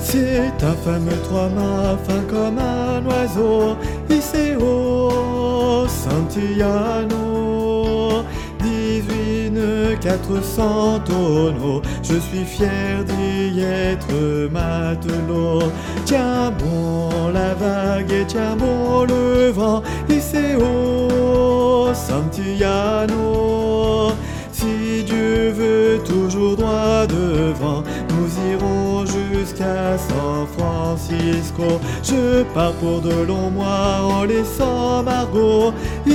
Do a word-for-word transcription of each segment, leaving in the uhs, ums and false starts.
C'est un fameux trois-mâts fin comme un oiseau, Iseo Santillano. dix-huit nœuds, quatre cents tonneaux, je suis fier d'y être matelot. Tiens bon la vague et tiens bon le vent, Iseo Santillano. Si Dieu veut toujours droit devant, nous irons jusqu'à San Francisco. Je pars pour de longs mois en laissant Margot,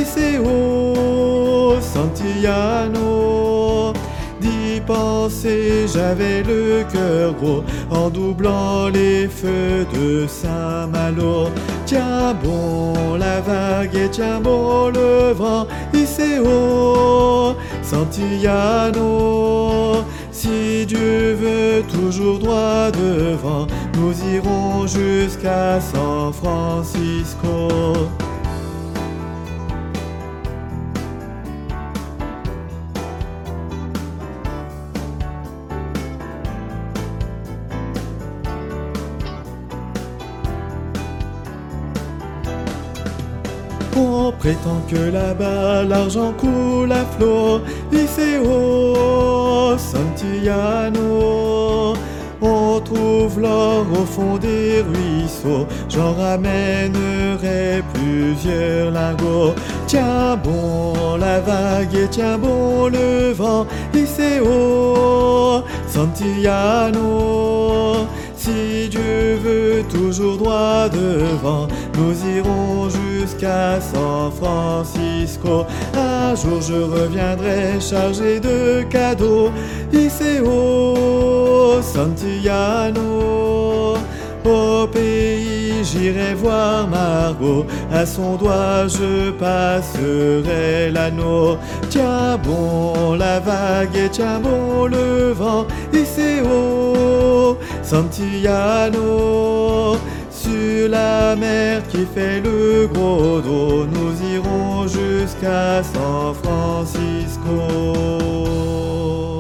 Iseo Santillano. D'y penser, j'avais le cœur gros, en doublant les feux de Saint-Malo. Tiens bon la vague et tiens bon le vent, Iseo Santillano. Si Dieu veut toujours droit devant, nous irons jusqu'à San Francisco. On prétend que là-bas l'argent coule à flot, Iseo Santillano. On trouve l'or au fond des ruisseaux, j'en ramènerai plusieurs lingots. Tiens bon la vague et tiens bon le vent, Iseo Santillano. Si Dieu veut toujours droit devant, nous irons jusqu'à San Francisco. Un jour je reviendrai chargé de cadeaux, Iseo Santillano. Au pays j'irai voir Margot, à son doigt je passerai l'anneau. Tiens bon la vague et tiens bon le vent, Iseo Santillano. Sur la mer qui fait le gros dos, nous irons jusqu'à San Francisco.